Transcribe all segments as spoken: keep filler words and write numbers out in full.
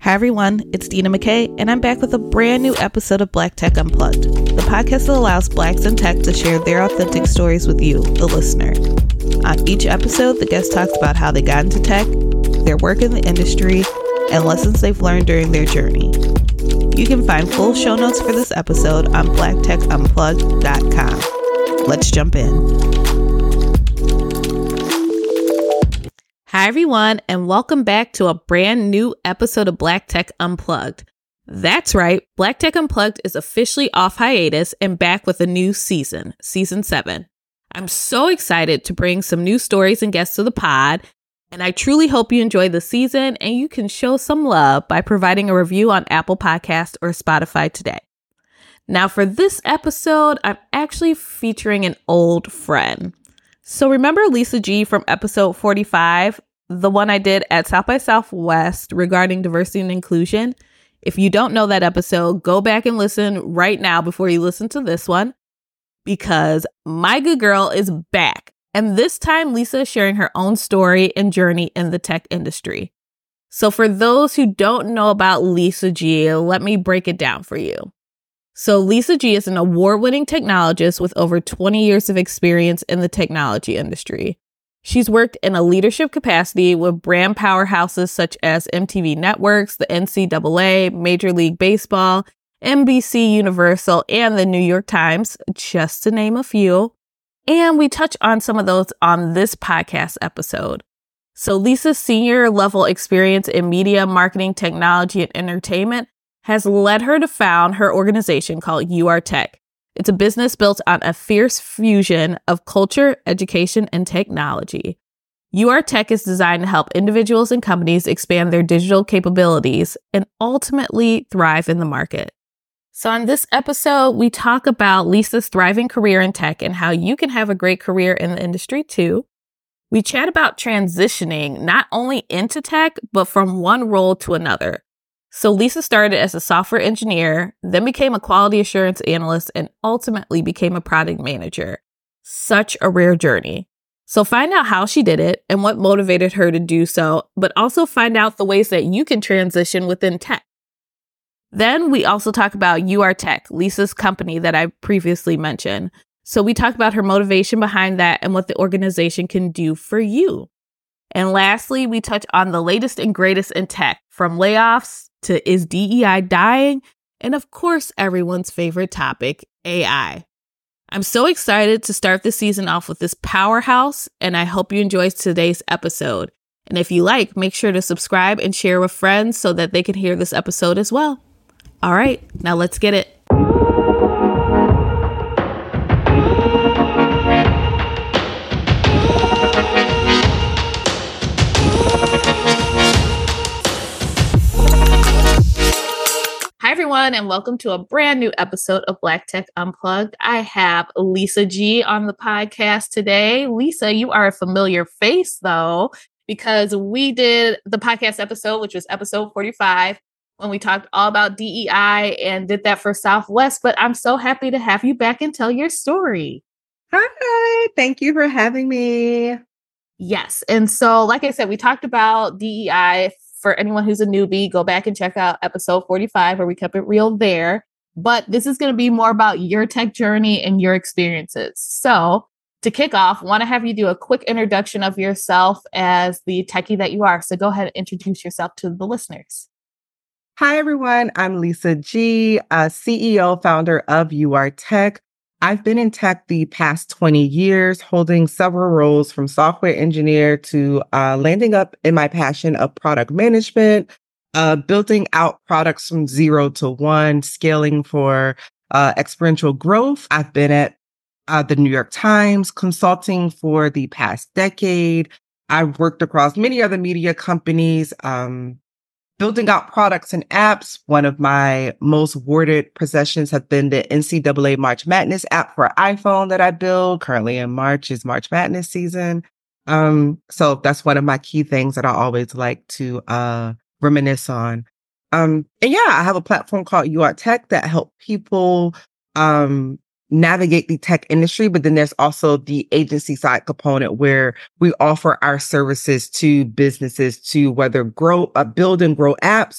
Hi everyone, it's Dina McKay, and I'm back with a brand new episode of Black Tech Unplugged, the podcast that allows Blacks in tech to share their authentic stories with you, the listener. On each episode, the guest talks about how they got into tech, their work in the industry, and lessons they've learned during their journey. You can find full show notes for this episode on black tech unplugged dot com. Let's jump in. Hi everyone, and welcome back to a brand new episode of Black Tech Unplugged. That's right, Black Tech Unplugged is officially off hiatus and back with a new season, season seven. I'm so excited to bring some new stories and guests to the pod, and I truly hope you enjoy the season and you can show some love by providing a review on Apple Podcasts or Spotify today. Now for this episode, I'm actually featuring an old friend. So remember Lisa G from episode forty-five, the one I did at South by Southwest regarding diversity and inclusion? If you don't know that episode, go back and listen right now before you listen to this one, because my good girl is back. And this time, Lisa is sharing her own story and journey in the tech industry. So for those who don't know about Lisa G, let me break it down for you. So Lisa G is an award-winning technologist with over twenty years of experience in the technology industry. She's worked in a leadership capacity with brand powerhouses such as M T V Networks, the N C double A, Major League Baseball, N B C Universal, and the New York Times, just to name a few. And we touch on some of those on this podcast episode. So Lisa's senior level experience in media, marketing, technology, and entertainment has led her to found her organization called U R Tech. It's a business built on a fierce fusion of culture, education, and technology. U R Tech is designed to help individuals and companies expand their digital capabilities and ultimately thrive in the market. So on this episode, we talk about Lisa's thriving career in tech and how you can have a great career in the industry too. We chat about transitioning not only into tech, but from one role to another. So Lisa started as a software engineer, then became a quality assurance analyst, and ultimately became a product manager. Such a rare journey. So find out how she did it and what motivated her to do so, but also find out the ways that you can transition within tech. Then we also talk about U R Tech, Lisa's company that I previously mentioned. So we talk about her motivation behind that and what the organization can do for you. And lastly, we touch on the latest and greatest in tech, from layoffs to is D E I dying? And of course, everyone's favorite topic, A I. I'm so excited to start this season off with this powerhouse, and I hope you enjoy today's episode. And if you like, make sure to subscribe and share with friends so that they can hear this episode as well. All right, now let's get it. Hi, everyone, and welcome to a brand new episode of Black Tech Unplugged. I have Lisa G on the podcast today. Lisa, you are a familiar face, though, because we did the podcast episode, which was episode forty-five, when we talked all about D E I and did that for Southwest. But I'm so happy to have you back and tell your story. Hi, thank you for having me. Yes. And so, like I said, we talked about D E I. For anyone who's a newbie, go back and check out episode forty-five where we kept it real there. But this is going to be more about your tech journey and your experiences. So to kick off, want to have you do a quick introduction of yourself as the techie that you are. So go ahead and introduce yourself to the listeners. Hi, everyone. I'm Lisa G, a C E O, founder of U R Tech. I've been in tech the past twenty years, holding several roles from software engineer to uh, landing up in my passion of product management, uh, building out products from zero to one, scaling for uh, exponential growth. I've been at uh, the New York Times consulting for the past decade. I've worked across many other media companies, um, building out products and apps. One of my most awarded possessions have been the N C double A March Madness app for iPhone that I build. Currently in March is March Madness season. Um, so that's one of my key things that I always like to uh, reminisce on. Um, and yeah, I have a platform called U R Tech that help people um, navigate the tech industry, but then there's also the agency side component where we offer our services to businesses to whether grow, uh, build and grow apps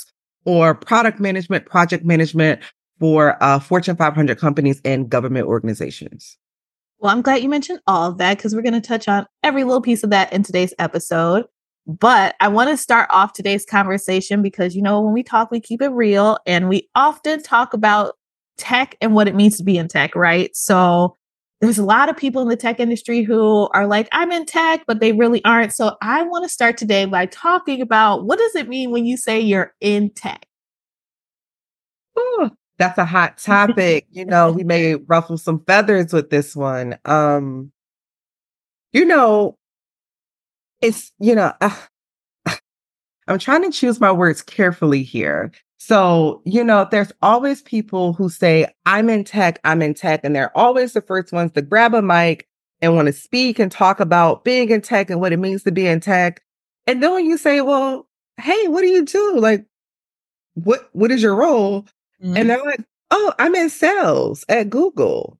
or product management, project management for uh, Fortune five hundred companies and government organizations. Well, I'm glad you mentioned all of that because we're going to touch on every little piece of that in today's episode. But I want to start off today's conversation because, you know, when we talk, we keep it real and we often talk about tech and what it means to be in tech, right? So there's a lot of people in the tech industry who are like, I'm in tech, but they really aren't. So I want to start today by talking about what does it mean when you say you're in tech? Ooh, that's a hot topic. You know, we may ruffle some feathers with this one. Um, you know, it's, you know, uh, I'm trying to choose my words carefully here. So, you know, there's always people who say, I'm in tech, I'm in tech. And they're always the first ones to grab a mic and want to speak and talk about being in tech and what it means to be in tech. And then when you say, well, hey, what do you do? Like, what what is your role? Mm-hmm. And they're like, oh, I'm in sales at Google.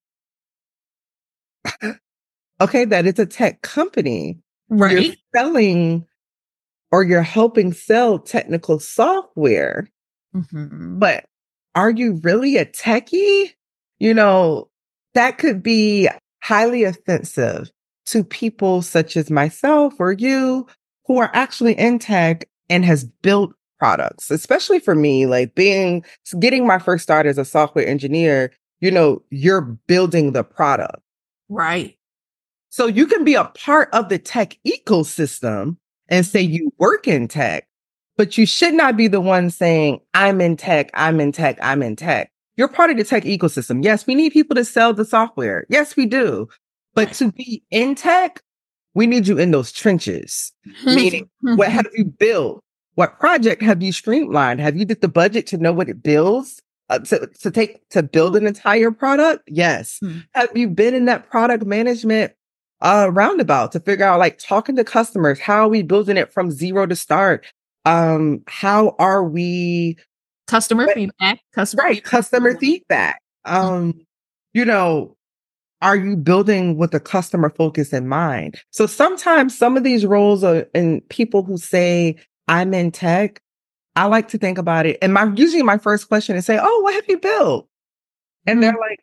Okay, that is a tech company. Right. You're selling or you're helping sell technical software. Mm-hmm. But are you really a techie? You know, that could be highly offensive to people such as myself or you who are actually in tech and has built products, especially for me, like being, getting my first start as a software engineer, you know, you're building the product. Right. So you can be a part of the tech ecosystem and say you work in tech, but you should not be the one saying, I'm in tech, I'm in tech, I'm in tech. You're part of the tech ecosystem. Yes, we need people to sell the software. Yes, we do. But to be in tech, we need you in those trenches. Meaning, what have you built? What project have you streamlined? Have you did the budget to know what it builds? Uh, to, to take to build an entire product? Yes. Mm-hmm. Have you been in that product management uh, roundabout to figure out, like, talking to customers? How are we building it from zero to start? Um, how are we customer but, feedback? Customer right, feedback. customer feedback. Um, mm-hmm. You know, are you building with a customer focus in mind? So sometimes some of these roles are in people who say, I'm in tech. I like to think about it. And my usually my first question is say, oh, what have you built? And mm-hmm. they're like,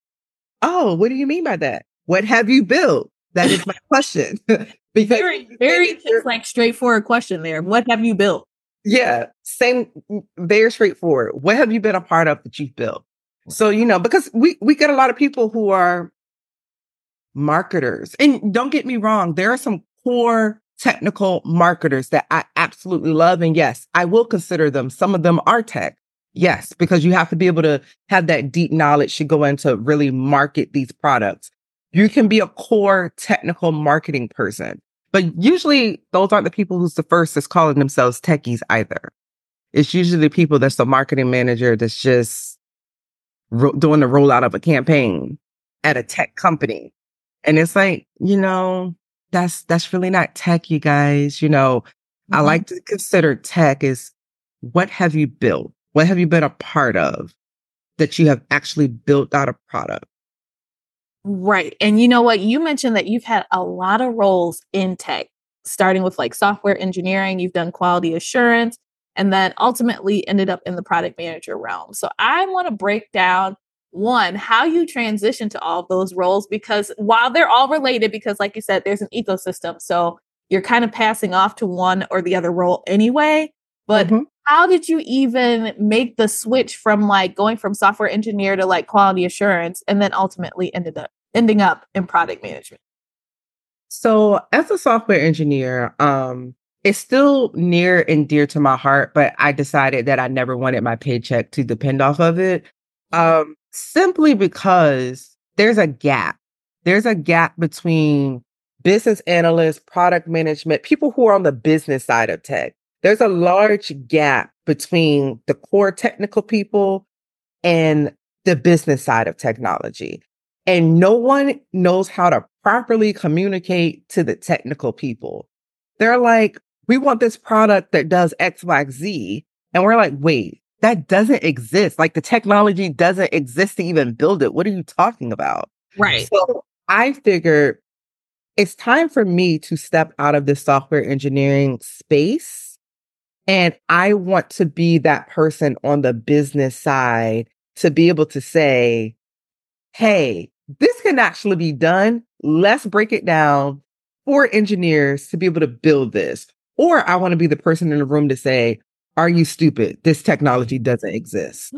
oh, what do you mean by that? What have you built? That is my question. Because very, very just like straightforward question there. What have you built? Yeah, same, very straightforward. What have you been a part of that you've built? So, you know, because we, we get a lot of people who are marketers. And don't get me wrong, there are some core technical marketers that I absolutely love. And yes, I will consider them. Some of them are tech. Yes, because you have to be able to have that deep knowledge to go into really market these products. You can be a core technical marketing person, but usually those aren't the people who's the first that's calling themselves techies either. It's usually the people that's the marketing manager that's just ro- doing the rollout of a campaign at a tech company. And it's like, you know, that's that's really not tech, you guys. You know, mm-hmm. I like to consider tech is what have you built? What have you been a part of that you have actually built out a product? Right. And you know what? You mentioned that you've had a lot of roles in tech, starting with like software engineering, you've done quality assurance, and then ultimately ended up in the product manager realm. So I want to break down one, how you transition to all of those roles, because while they're all related, because like you said, there's an ecosystem. So you're kind of passing off to one or the other role anyway. But mm-hmm. how did you even make the switch from like going from software engineer to like quality assurance and then ultimately ended up ending up in product management? So as a software engineer, um, it's still near and dear to my heart, but I decided that I never wanted my paycheck to depend off of it. Um, simply because there's a gap. There's a gap between business analysts, product management, people who are on the business side of tech. There's a large gap between the core technical people and the business side of technology. And no one knows how to properly communicate to the technical people. They're like, we want this product that does X, Y, Z. And we're like, wait, that doesn't exist. Like the technology doesn't exist to even build it. What are you talking about? Right. So I figured it's time for me to step out of the software engineering space And I want to be that person on the business side to be able to say, hey, this can actually be done. Let's break it down for engineers to be able to build this. Or I want to be the person in the room to say, are you stupid? This technology doesn't exist.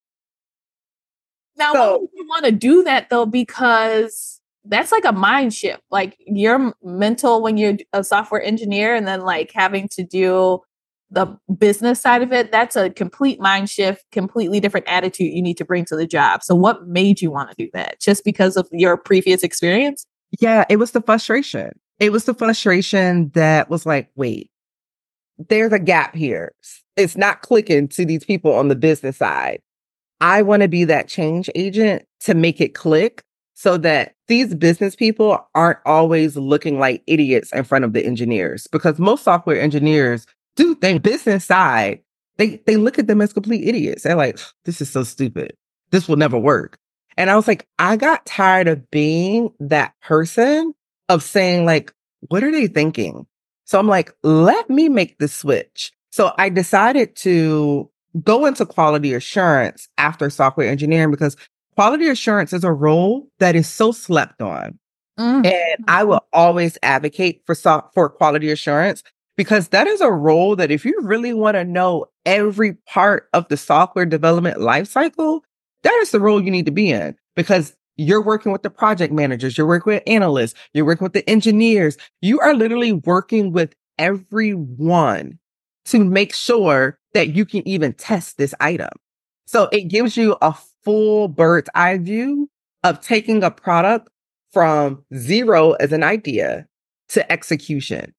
Now, so, why would you want to do that though? Because that's like a mind shift. Like you're mental when you're a software engineer and then like having to do the business side of it. That's a complete mind shift, completely different attitude you need to bring to the job. So what made you want to do that? Just because of your previous experience? Yeah, it was the frustration. It was the frustration that was like, wait, there's a gap here. It's not clicking to these people on the business side. I want to be that change agent to make it click so that these business people aren't always looking like idiots in front of the engineers, because most software engineers do think business side, they, they look at them as complete idiots. They're like, this is so stupid. This will never work. And I was like, I got tired of being that person of saying like, what are they thinking? So I'm like, let me make the switch. So I decided to go into quality assurance after software engineering because quality assurance is a role that is so slept on. Mm. And I will always advocate for so- for quality assurance because that is a role that if you really want to know every part of the software development lifecycle, that is the role you need to be in because you're working with the project managers, you're working with analysts, you're working with the engineers. You are literally working with everyone to make sure that you can even test this item. So it gives you a full bird's eye view of taking a product from zero as an idea to execution.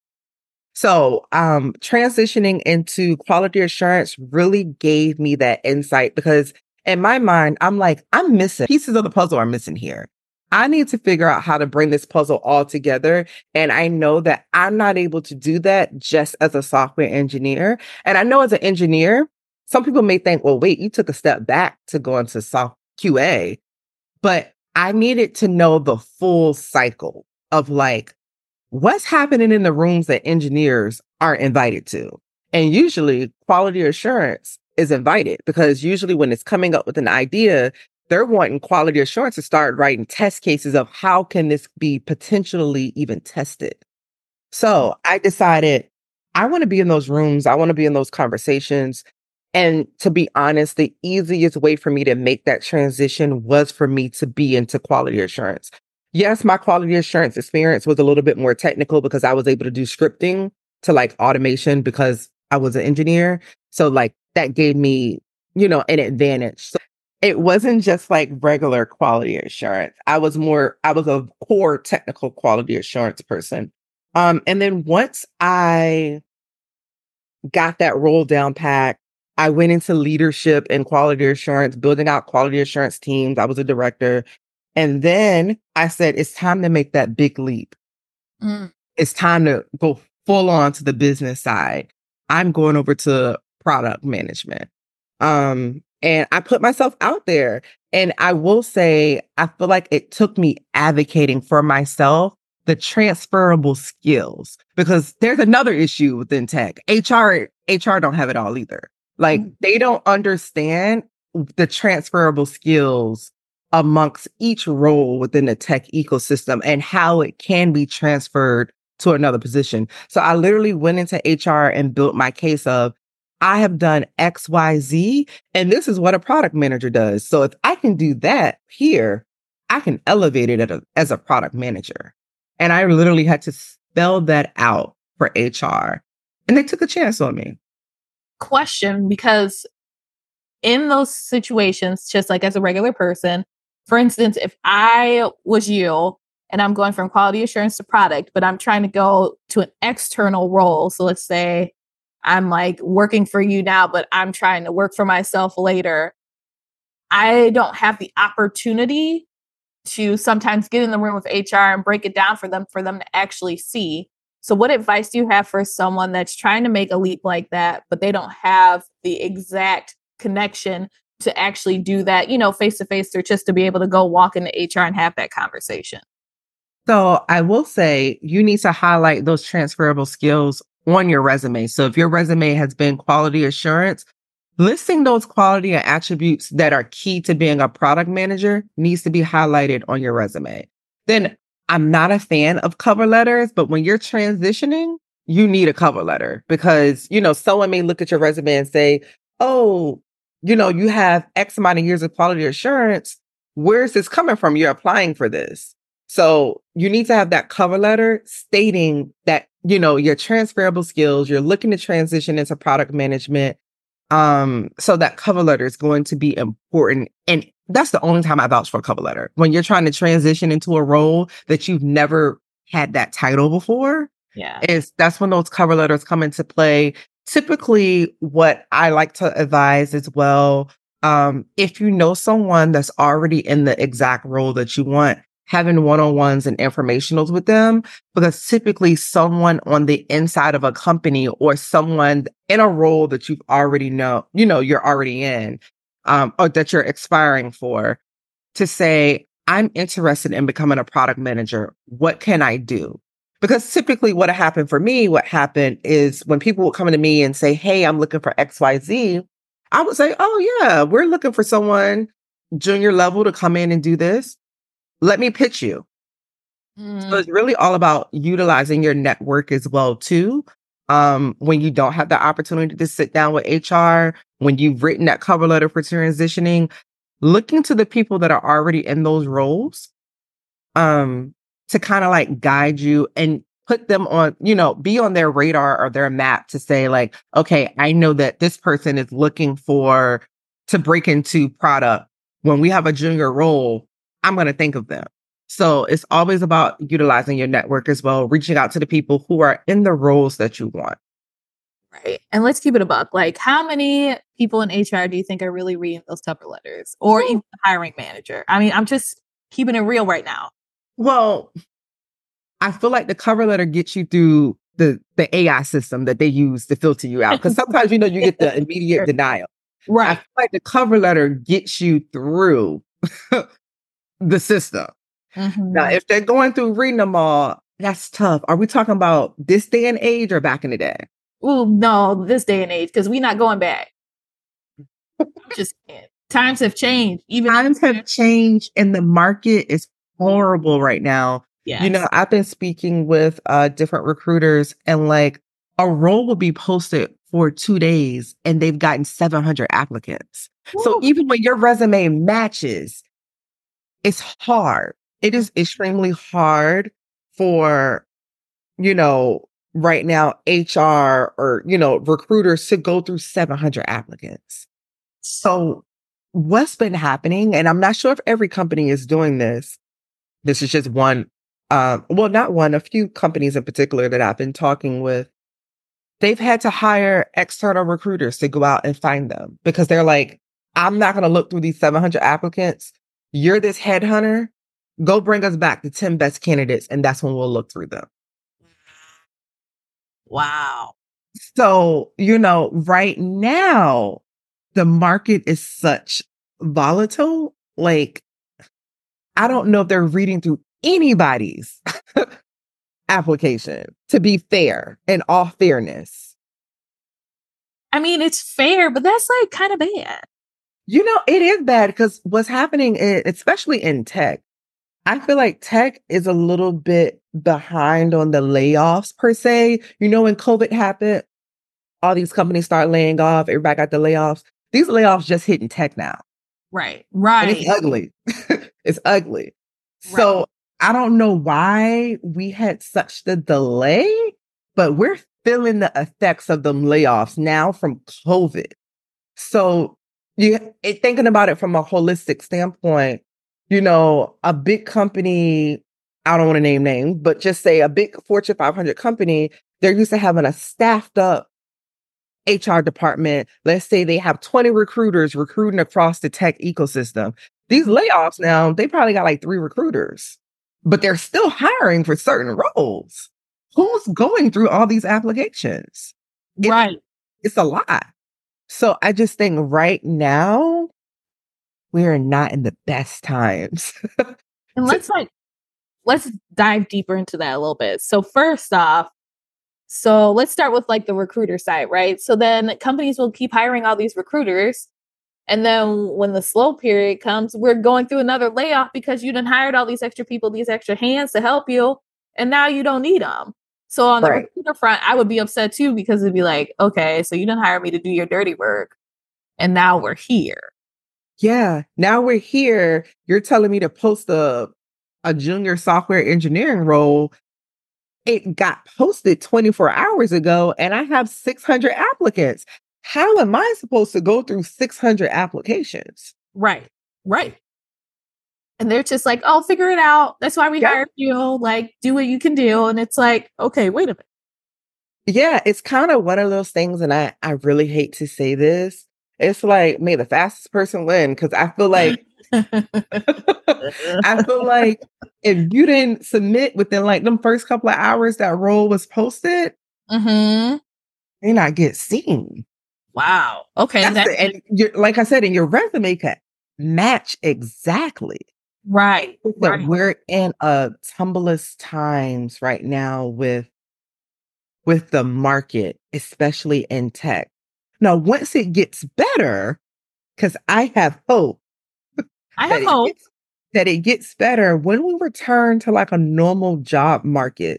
So um, transitioning into quality assurance really gave me that insight because in my mind, I'm like, I'm missing pieces of the puzzle are missing here. I need to figure out how to bring this puzzle all together. And I know that I'm not able to do that just as a software engineer. And I know as an engineer, some people may think, well, wait, you took a step back to go into soft Q A. But I needed to know the full cycle of like, what's happening in the rooms that engineers aren't invited to. And usually quality assurance is invited because usually when it's coming up with an idea, they're wanting quality assurance to start writing test cases of how can this be potentially even tested. So I decided I want to be in those rooms. I want to be in those conversations. And to be honest, the easiest way for me to make that transition was for me to be into quality assurance. Yes, my quality assurance experience was a little bit more technical because I was able to do scripting to like automation because I was an engineer. So like that gave me, you know, an advantage. So it wasn't just like regular quality assurance. I was more, I was a core technical quality assurance person. Um, and then once I got that role down pat, I went into leadership and quality assurance, building out quality assurance teams. I was a director. And then I said, it's time to make that big leap. Mm. It's time to go full on to the business side. I'm going over to product management. Um, and I put myself out there. And I will say, I feel like it took me advocating for myself the transferable skills, because there's another issue within tech. H R, H R don't have it all either. Like mm. they don't understand the transferable skills amongst each role within the tech ecosystem and how it can be transferred to another position. So I literally went into H R and built my case of, I have done X, Y, Z, and this is what a product manager does. So if I can do that here, I can elevate it as a, as a product manager. And I literally had to spell that out for H R. And they took a chance on me. Question, because in those situations, just like as a regular person, for instance, if I was you and I'm going from quality assurance to product, but I'm trying to go to an external role. So let's say I'm like working for you now, but I'm trying to work for myself later. I don't have the opportunity to sometimes get in the room with H R and break it down for them, for them to actually see. So what advice do you have for someone that's trying to make a leap like that, but they don't have the exact connection to actually do that, you know, face to face, or just to be able to go walk into H R and have that conversation? So I will say you need to highlight those transferable skills on your resume. So if your resume has been quality assurance, listing those quality and attributes that are key to being a product manager needs to be highlighted on your resume. Then I'm not a fan of cover letters, but when you're transitioning, you need a cover letter because, you know, someone may look at your resume and say, oh, you know, you have X amount of years of quality assurance. Where's this coming from? You're applying for this. So you need to have that cover letter stating that, you know, your transferable skills, you're looking to transition into product management. Um, so that cover letter is going to be important. And that's the only time I vouch for a cover letter. When you're trying to transition into a role that you've never had that title before, yeah, is that's when those cover letters come into play. Typically, what I like to advise as well, um, if you know someone that's already in the exact role that you want, having one-on-ones and informationals with them, because typically someone on the inside of a company or someone in a role that you've already know, you know, you're already in, um, or that you're expiring for, to say, I'm interested in becoming a product manager. What can I do? Because typically what happened for me, what happened is when people would come to me and say, hey, I'm looking for X Y Z, I would say, oh yeah, we're looking for someone junior level to come in and do this. Let me pitch you. Mm. So it's really all about utilizing your network as well too. Um, when you don't have the opportunity to sit down with H R, when you've written that cover letter for transitioning, looking to the people that are already in those roles, um, to kind of like guide you and put them on, you know, be on their radar or their map to say like, okay, I know that this person is looking for to break into product. When we have a junior role, I'm going to think of them. So it's always about utilizing your network as well, reaching out to the people who are in the roles that you want. Right. And let's keep it a buck. Like, how many people in H R do you think are really reading those cover letters, or even the hiring manager? I mean, I'm just keeping it real right now. Well, I feel like the cover letter gets you through the, the A I system that they use to filter you out. Because sometimes, you know, you get the immediate denial. Right. I feel like the cover letter gets you through the system. Mm-hmm. Now, if they're going through reading them all, that's tough. Are we talking about this day and age or back in the day? Well, no, this day and age, because we're not going back. Just times have changed. Even times have changed, and the market is horrible right now. Yes. You know, I've been speaking with uh, different recruiters, and like a role will be posted for two days, and they've gotten seven hundred applicants. Ooh. So even when your resume matches, it's hard. It is extremely hard for, you know, right now, H R or, you know, recruiters to go through seven hundred applicants. So what's been happening, and I'm not sure if every company is doing this. This is just one, um, well, not one, a few companies in particular that I've been talking with. They've had to hire external recruiters to go out and find them because they're like, I'm not going to look through these seven hundred applicants. You're this headhunter. Go bring us back the ten best candidates, and that's when we'll look through them. Wow. So, you know, right now, the market is such volatile. Like, I don't know if they're reading through anybody's application, to be fair, in all fairness. I mean, it's fair, but that's like kind of bad. You know, it is bad because what's happening, is, especially in tech, I feel like tech is a little bit behind on the layoffs per se. You know, when COVID happened, all these companies start laying off. Everybody got the layoffs. These layoffs just hitting tech now. Right. Right. And it's ugly. It's ugly. Right. So I don't know why we had such the delay, but we're feeling the effects of them layoffs now from COVID. So you thinking about it from a holistic standpoint, you know, a big company, I don't want to name names, but just say a big Fortune five hundred company, they're used to having a staffed up H R department. Let's say they have twenty recruiters recruiting across the tech ecosystem. These layoffs now, they probably got like three recruiters, but they're still hiring for certain roles. Who's going through all these applications? Right. It's, it's a lot. So I just think right now, we are not in the best times. And let's like, let's dive deeper into that a little bit. So first off, So let's start with like the recruiter side, right? So then companies will keep hiring all these recruiters. And then when the slow period comes, we're going through another layoff because you done hired all these extra people, these extra hands to help you. And now you don't need them. So on the right. recruiter front, I would be upset too, because it'd be like, okay, so you didn't hire me to do your dirty work. And now we're here. Yeah. Now we're here. You're telling me to post a, a junior software engineering role. It got posted twenty-four hours ago and I have six hundred applicants. How am I supposed to go through six hundred applications? Right. Right. And they're just like, oh, figure it out. That's why we yeah. hired you. Like, do what you can do. And it's like, okay, wait a minute. Yeah, it's kind of one of those things. And I, I really hate to say this. It's like, may the fastest person win. Cause I feel like, I feel like if you didn't submit within like them first couple of hours that role was posted, mm-hmm. they not get seen. Wow. Okay. That's That's the, and you're, like I said, in your resume could match exactly. Right. That right. we're in a tumultuous times right now with with the market, especially in tech. Now, once it gets better, because I have hope. I have hope gets, that it gets better when we return to like a normal job market.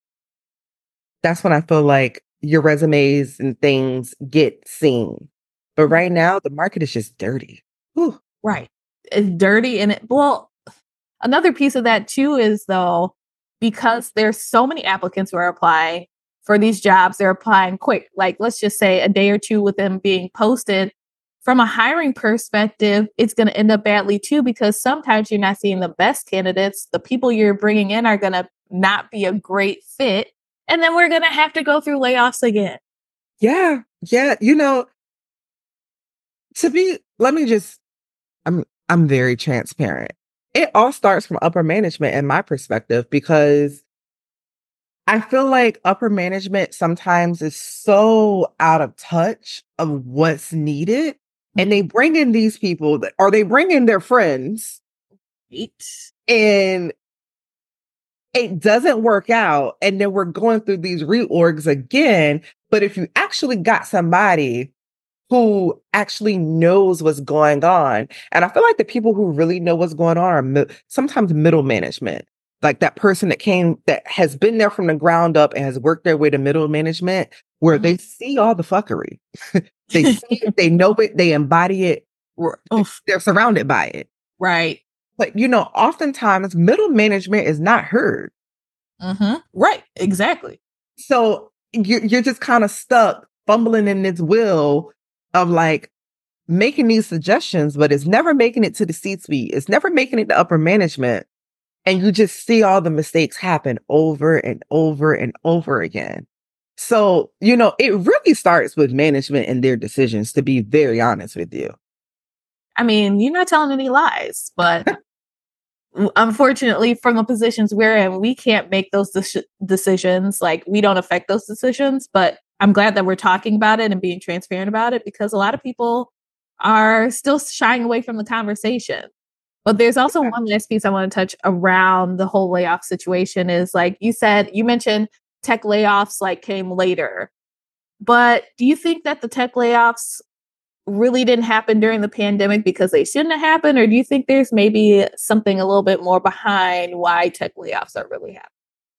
That's when I feel like your resumes and things get seen. But right now, the market is just dirty. Whew. Right. It's dirty. And it, well, another piece of that too is though, because there's so many applicants who are applying for these jobs, they're applying quick. Like, let's just say a day or two with them being posted. From a hiring perspective, it's going to end up badly too, because sometimes you're not seeing the best candidates. The people you're bringing in are going to not be a great fit. And then we're going to have to go through layoffs again. Yeah. Yeah. You know, to be, let me just, I'm, I'm very transparent. It all starts from upper management in my perspective, because I feel like upper management sometimes is so out of touch of what's needed. And they bring in these people that, or they bring in their friends. Right. And it doesn't work out. And then we're going through these reorgs again. But if you actually got somebody who actually knows what's going on, and I feel like the people who really know what's going on are mi- sometimes middle management, like that person that came, that has been there from the ground up and has worked their way to middle management, where mm-hmm. they see all the fuckery. They see it, they know it, they embody it, Oof. They're surrounded by it. Right. But, you know, oftentimes middle management is not heard. Mm-hmm. Right. Exactly. So you're, you're just kind of stuck fumbling in this wheel of like making these suggestions, but it's never making it to the C-suite. It's never making it to upper management. And you just see all the mistakes happen over and over and over again. So, you know, it really starts with management and their decisions, to be very honest with you. I mean, you're not telling any lies, but unfortunately, from the positions we're in, we can't make those de- decisions. Like, we don't affect those decisions, but I'm glad that we're talking about it and being transparent about it, because a lot of people are still shying away from the conversation. But there's also one last piece I want to touch around the whole layoff situation is, like you said, you mentioned tech layoffs like came later. But do you think that the tech layoffs really didn't happen during the pandemic because they shouldn't have happened? Or do you think there's maybe something a little bit more behind why tech layoffs are really happening?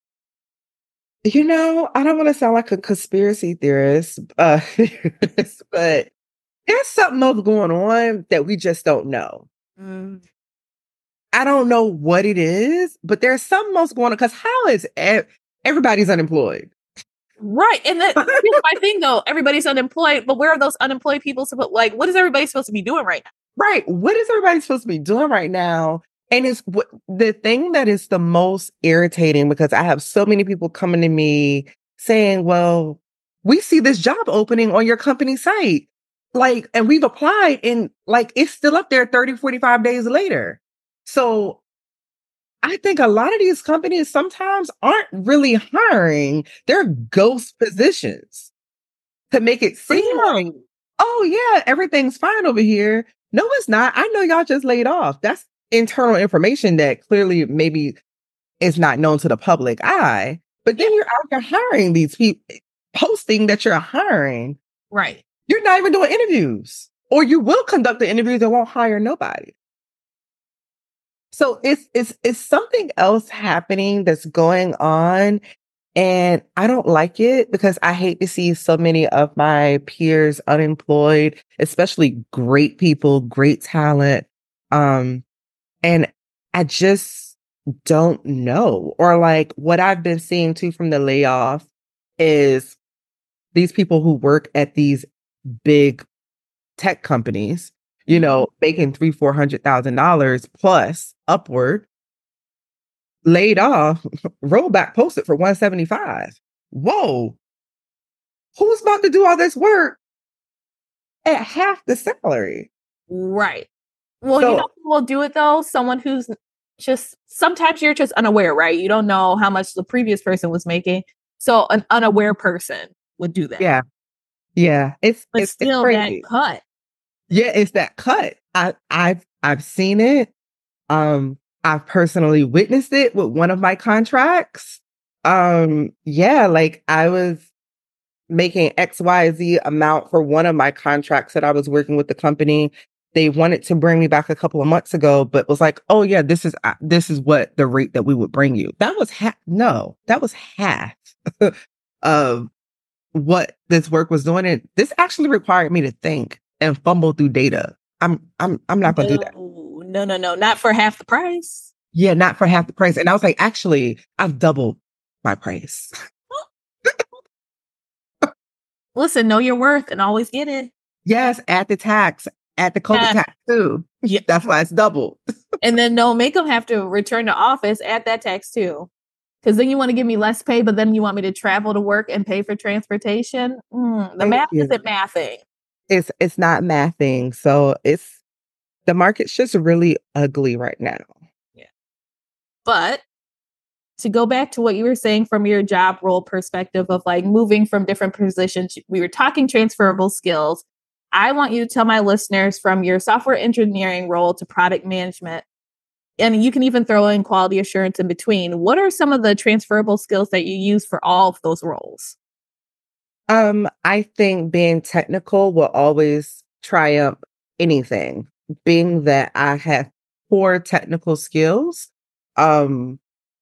You know, I don't want to sound like a conspiracy theorist, uh, but there's something else going on that we just don't know. Mm. I don't know what it is, but there's something else going on, because how is ev- everybody's unemployed? Right. And that, here's my thing, though. Everybody's unemployed, but where are those unemployed people supposed, like, what is everybody supposed to be doing right now? Right. What is everybody supposed to be doing right now? And it's w- the thing that is the most irritating, because I have so many people coming to me saying, well, we see this job opening on your company site. Like, and we've applied, and like, it's still up there thirty, forty-five days later. So I think a lot of these companies sometimes aren't really hiring. They're ghost positions to make it seem like, oh yeah, everything's fine over here. No, it's not. I know y'all just laid off. That's internal information that clearly maybe is not known to the public eye. But then you're out there hiring these people, posting that you're hiring. Right. You're not even doing interviews, or you will conduct the interviews and won't hire nobody. So it's it's it's something else happening that's going on. And I don't like it because I hate to see so many of my peers unemployed, especially great people, great talent. Um, and I just don't know. Or like what I've been seeing too from the layoff is these people who work at these big tech companies, you know, making three, four hundred thousand dollars plus upward, laid off, rollback posted for one seventy-five. Whoa. Who's about to do all this work at half the salary? Right. Well, So- you know who will do it though? Someone who's just, sometimes you're just unaware, right? You don't know how much the previous person was making. So an unaware person would do that. Yeah. Yeah. It's, But it's, still it's that crazy. cut. Yeah, it's that cut. I, I've I've seen it. Um, I've personally witnessed it with one of my contracts. Um, yeah, like I was making X Y Z amount for one of my contracts that I was working with the company. They wanted to bring me back a couple of months ago, but was like, "Oh yeah, this is uh, this is what the rate that we would bring you." That was half. No, that was half of what this work was doing. And this actually required me to think and fumble through data. I'm I'm I'm not gonna no, do that. No, no, no, not for half the price. Yeah, not for half the price. And I was like, actually, I've doubled my price. Listen, know your worth and always get it. Yes, add the tax, add the COVID Yeah. tax too. Yeah. That's why it's doubled. And then no, make them have to return to office, add that tax too. Because then you want to give me less pay, but then you want me to travel to work and pay for transportation. Mm, the Thank math you. isn't mathing. It's it's not mathing. So it's the market's just really ugly right now. But to go back to what you were saying from your job role perspective of like moving from different positions, we were talking transferable skills. I want you to tell my listeners from your software engineering role to product management, and you can even throw in quality assurance in between. What are some of the transferable skills that you use for all of those roles? Um, I think being technical will always triumph anything. Being that I have poor technical skills, um,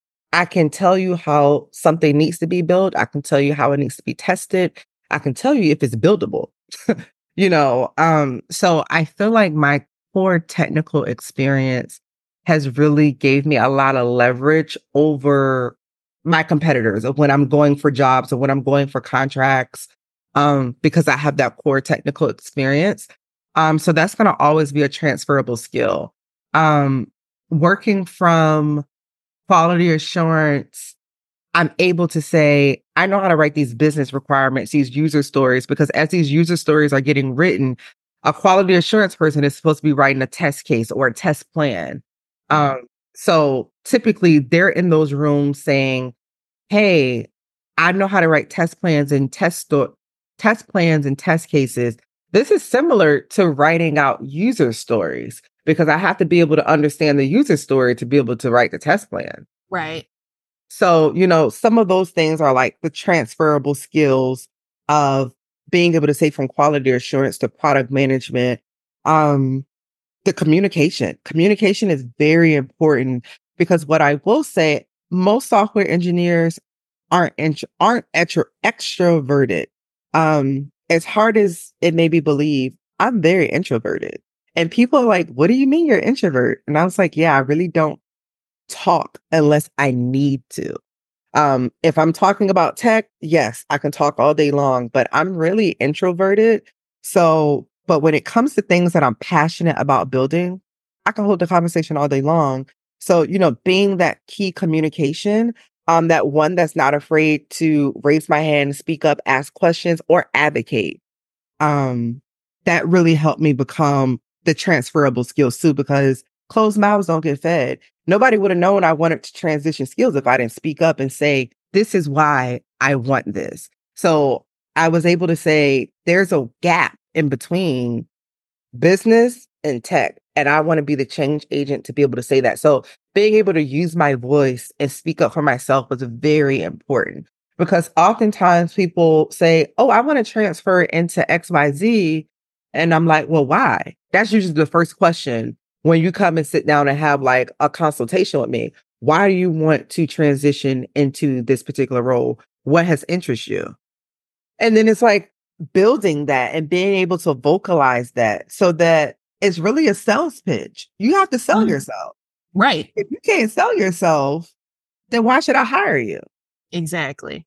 I can tell you how something needs to be built. I can tell you how it needs to be tested. I can tell you if it's buildable. you know, um, so I feel like my poor technical experience has really gave me a lot of leverage over my competitors of when I'm going for jobs or when I'm going for contracts, um, because I have that core technical experience. Um, so that's going to always be a transferable skill. Um, working from quality assurance, I'm able to say, I know how to write these business requirements, these user stories, because as these user stories are getting written, a quality assurance person is supposed to be writing a test case or a test plan. Um, so typically they're in those rooms saying, hey, I know how to write test plans and test sto- test plans and test cases. This is similar to writing out user stories because I have to be able to understand the user story to be able to write the test plan. Right. So, you know, some of those things are like the transferable skills of being able to say from quality assurance to product management. Um, the communication. Communication is very important because what I will say, most software engineers aren't int- aren't extro- extroverted. Um, as hard as it may be believed, I'm very introverted. And people are like, what do you mean you're introvert? And I was like, yeah, I really don't talk unless I need to. Um, if I'm talking about tech, yes, I can talk all day long, but I'm really introverted. So, but when it comes to things that I'm passionate about building, I can hold the conversation all day long. So, you know, being that key communication, um, that one that's not afraid to raise my hand, speak up, ask questions, or advocate. Um, that really helped me become the transferable skills too, because closed mouths don't get fed. Nobody would have known I wanted to transition skills if I didn't speak up and say, this is why I want this. So I was able to say, there's a gap in between business in tech. And I want to be the change agent to be able to say that. So being able to use my voice and speak up for myself was very important because oftentimes people say, oh, I want to transfer into X Y Z. And I'm like, well, why? That's usually the first question when you come and sit down and have like a consultation with me. Why do you want to transition into this particular role? What has interested you? And then it's like building that and being able to vocalize that so that it's really a sales pitch. You have to sell Mm. yourself. Right. If you can't sell yourself, then why should I hire you? Exactly.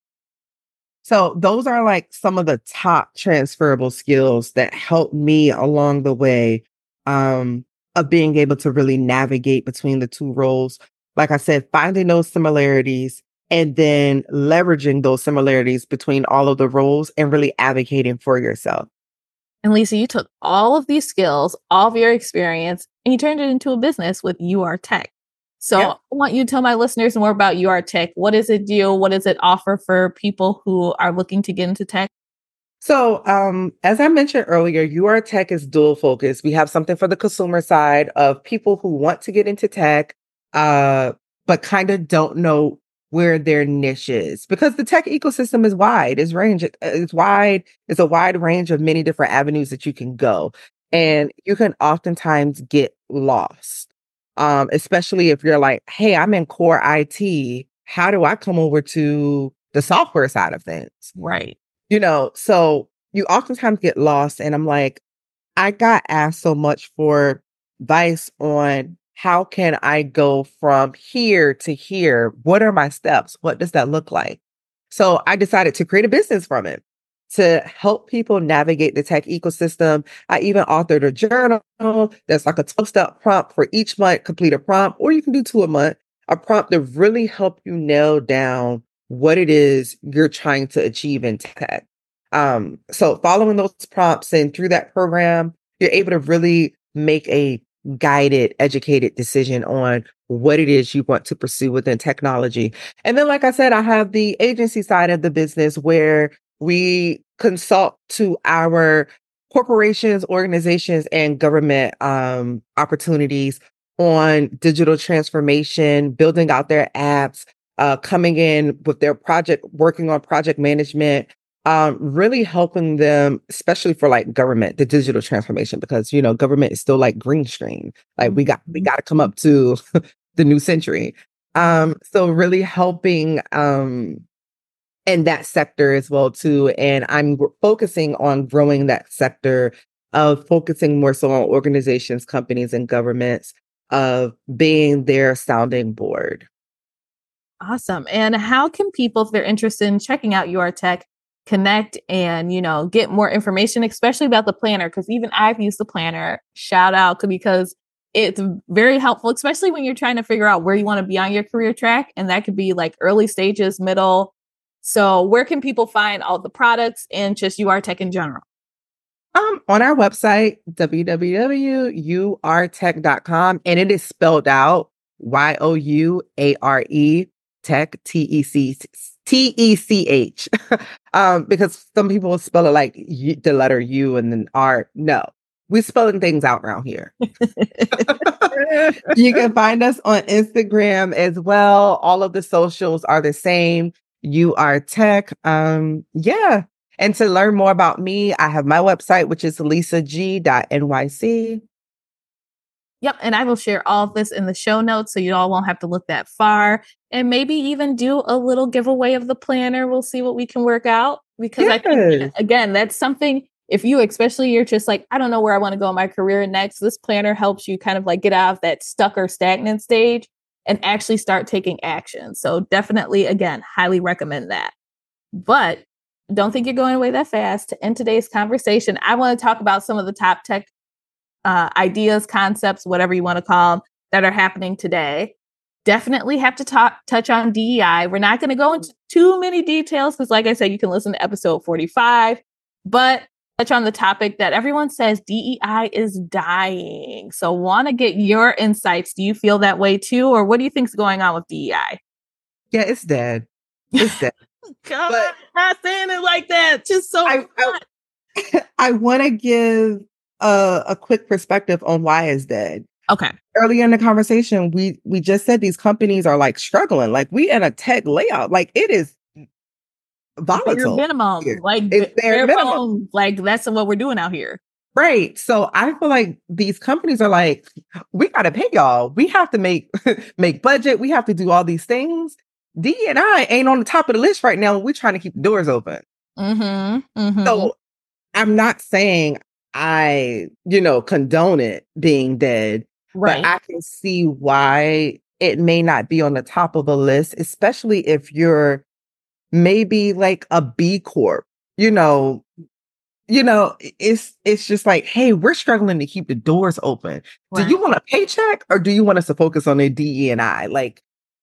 So those are like some of the top transferable skills that help me along the way um, of being able to really navigate between the two roles. Like I said, finding those similarities and then leveraging those similarities between all of the roles and really advocating for yourself. And Lisa, you took all of these skills, all of your experience, and you turned it into a business with U R Tech. So yep. I want you to tell my listeners more about U R Tech. What does it do? What does it offer for people who are looking to get into tech? So um, as I mentioned earlier, U R Tech is dual focus. We have something for the consumer side of people who want to get into tech, uh, but kind of don't know where their niche is because the tech ecosystem is wide. It's range. It's wide. It's a wide range of many different avenues that you can go. And you can oftentimes get lost. Um, especially if you're like, hey, I'm in core I T. How do I come over to the software side of things? Right. You know, so you oftentimes get lost. And I'm like, I got asked so much for advice on how can I go from here to here? What are my steps? What does that look like? So I decided to create a business from it to help people navigate the tech ecosystem. I even authored a journal that's like a twelve-step prompt for each month, complete a prompt, or you can do two a month, a prompt to really help you nail down what it is you're trying to achieve in tech. Um, so following those prompts and through that program, you're able to really make a guided, educated decision on what it is you want to pursue within technology. And then, like I said, I have the agency side of the business where we consult to our corporations, organizations, and government um, opportunities on digital transformation, building out their apps, uh, coming in with their project, working on project management, um, really helping them, especially for like government, the digital transformation, because, you know, government is still like green screen. Like mm-hmm. we got, we got to come up to the new century. Um, so really helping, um, in that sector as well too. And I'm g- focusing on growing that sector of focusing more so on organizations, companies, and governments of being their sounding board. Awesome. And how can people, if they're interested in checking out U R Tech, connect and, you know, get more information, especially about the planner? Because even I've used the planner, shout out, because it's very helpful, especially when you're trying to figure out where you want to be on your career track. And that could be like early stages, middle. So where can people find all the products and just U R Tech in general? Um, on our website, w w w dot u r tech dot com, and it is spelled out Y O U A R E, tech, T E C T E C H. um, because some people spell it like y- the letter U and then R. No, we're spelling things out around here. You can find us on Instagram as well. All of the socials are the same. U R Tech. Um, yeah. And to learn more about me, I have my website, which is lisa g dot n y c. Yep. And I will share all of this in the show notes so you all won't have to look that far. And maybe even do a little giveaway of the planner. We'll see what we can work out. Because yes. I think, again, that's something, if you, especially you're just like, I don't know where I want to go in my career next, this planner helps you kind of like get out of that stuck or stagnant stage and actually start taking action. So definitely, again, highly recommend that. But don't think you're going away that fast. To end today's conversation, I want to talk about some of the top tech uh, ideas, concepts, whatever you want to call them, that are happening today. Definitely have to talk, touch on D E I. We're not going to go into too many details because, like I said, you can listen to episode forty-five, but touch on the topic that everyone says D E I is dying. So want to get your insights. Do you feel that way too? Or what do you think is going on with D E I? Yeah, it's dead. It's dead. Come on, not saying it like that. Just so I, I, I want to give a, a quick perspective on why it's dead. Okay. Earlier in the conversation, we we just said these companies are like struggling. Like we in a tech layout. Like it is volatile. Bare minimum. here. Like It's bare bare minimum. minimum. Like that's what we're doing out here. Right. So I feel like these companies are like, we gotta pay y'all. We have to make make budget. We have to do all these things. D and I ain't on the top of the list right now. We're trying to keep the doors open. Mm-hmm. Mm-hmm. So I'm not saying I, you know, condone it being dead, right. but I can see why it may not be on the top of a list, especially if you're maybe like a B Corp, you know, you know, it's it's just like, hey, we're struggling to keep the doors open. Right. Do you want a paycheck or do you want us to focus on the D E and I? Like,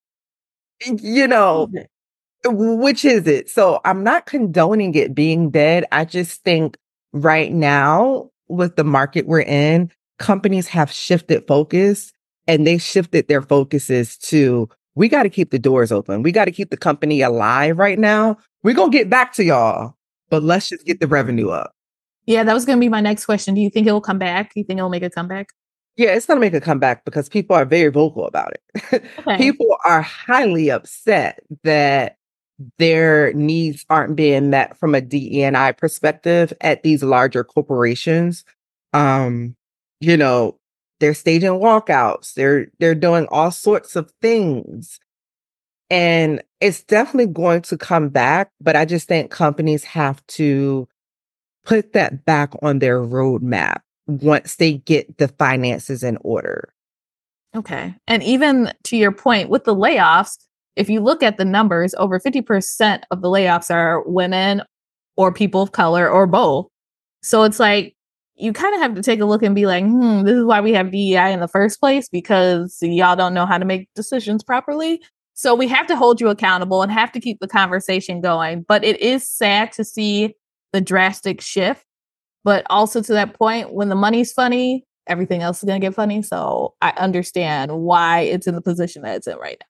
you know, which is it? So I'm not condoning it being dead. I just think right now, with the market we're in, companies have shifted focus and they shifted their focuses to, we got to keep the doors open. We got to keep the company alive right now. We're going to get back to y'all, but let's just get the revenue up. Yeah, that was going to be my next question. Do you think it will come back? Do you think it will make a comeback? Yeah, it's going to make a comeback because people are very vocal about it. Okay. People are highly upset that their needs aren't being met from a D E and I perspective at these larger corporations. Um, you know, they're staging walkouts. They're they're doing all sorts of things. And it's definitely going to come back, but I just think companies have to put that back on their roadmap once they get the finances in order. Okay. And even to your point with the layoffs, if you look at the numbers, over fifty percent of the layoffs are women or people of color or both. So it's like, you kind of have to take a look and be like, hmm, this is why we have D E I in the first place, because y'all don't know how to make decisions properly. So we have to hold you accountable and have to keep the conversation going. But it is sad to see the drastic shift. But also to that point, when the money's funny, everything else is going to get funny. So I understand why it's in the position that it's in right now.